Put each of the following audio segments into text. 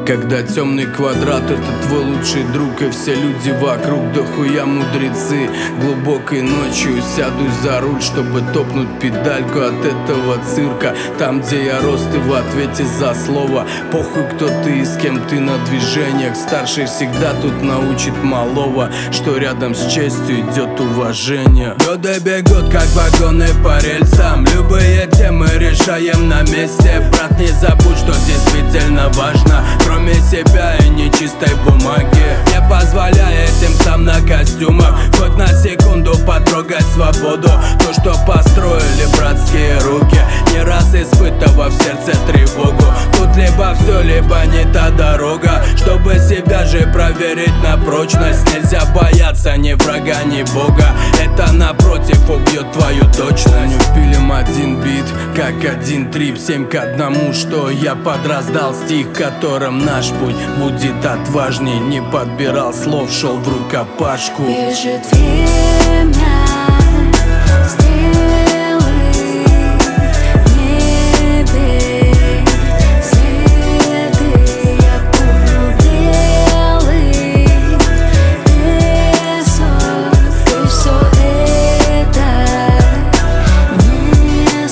Когда темный квадрат — это твой лучший друг, и все люди вокруг дохуя мудрецы. Глубокой ночью сяду за руль, чтобы топнуть педальку от этого цирка. Там, где я рос, ты в ответе за слово. Похуй, кто ты и с кем ты на движениях. Старший всегда тут научит малого, что рядом с честью идет уважение. Годы бегут, как вагоны по рельсам. Любые темы решаем на месте. Брат, не забудь, что действительно важно, кроме себя и нечистой бумаги. Не позволяя этим сам на костюмах хоть на секунду потрогать свободу. То, что построили братские руки, не раз испытывав в сердце тревогу. Тут либо все, либо не та дорога. Чтобы себя же проверить на прочность, нельзя бояться ни врага, ни бога. Это напротив убьет твою точность. Пилим один бит, как один трип, 7 к 1, что я подраздал стих, которым наш путь будет отважней. Не подбирал слов, шел в рукопашку. Бежит время, стрелы в небе, следы. Я помню белый песок, и все это не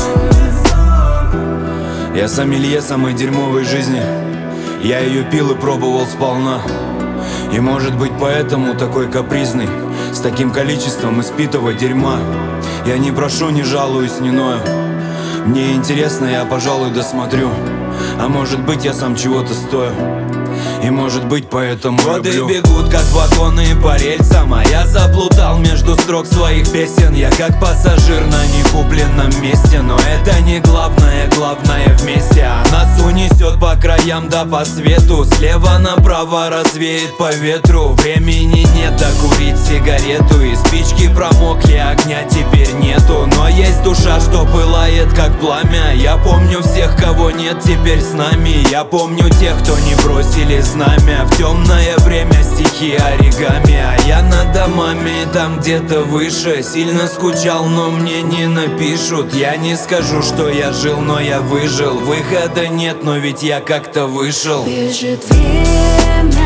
сон. Я сомелье самой дерьмовой жизни. Я ее пил и пробовал сполна. И может быть поэтому такой капризный, с таким количеством испитого дерьма. Я не прошу, не жалуюсь, не ною. Мне интересно, я, пожалуй, досмотрю. А может быть, я сам чего-то стою. И может быть, поэтому годы люблю. Бегут, как вагоны по рельсам, а я заплутал между строк своих песен. Я как пассажир на некупленном месте. Но это не главное, главное вместе. А нас унесет по краям да по свету. Слева направо развеет по ветру. Времени нет докурить сигарету. И спички промокли, огня теперь нету. Но есть душа, что пылает как пламя. Я помню всех, кого нет теперь с нами. Я помню тех, кто не бросили знамя. В темное время стихи оригами. А я над домами там где-то выше. Сильно скучал, но мне не напишут. Я не скажу, что я жил, но я выжил. Выхода нет, но ведь я как-то вышел. Бежит время,